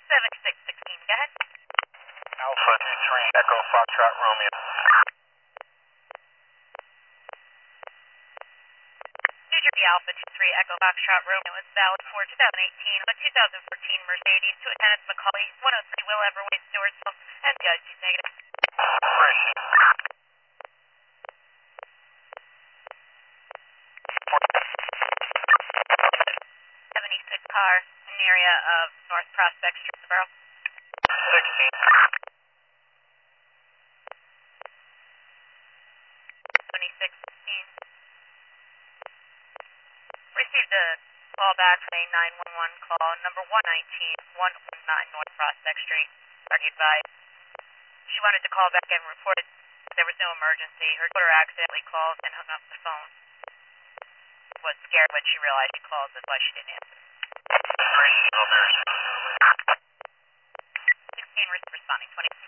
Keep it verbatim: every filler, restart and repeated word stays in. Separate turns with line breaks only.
seventy-six sixteen, go ahead.
Alpha two three, Echo Foxtrot Romeo.
New Jersey Alpha two three, Echo Foxtrot Romeo is valid for two thousand eighteen, a two thousand fourteen Mercedes to attendant Macaulay, one oh three Will Everway, Stewartsville, and P I C negative.
Appreciate it.
seventy-six car in the area of North Prospect Street, Borough.
sixteen.
seventy-six sixteen. Received a call back from a nine one one call, number one nineteen, one nineteen North Prospect Street. Are you advised? She wanted to call back and reported there was no emergency. Her daughter accidentally called and hung up the phone. Was scared when she realized she called, that's why she didn't answer.
Appreciate it.
sixteen responding, twenty.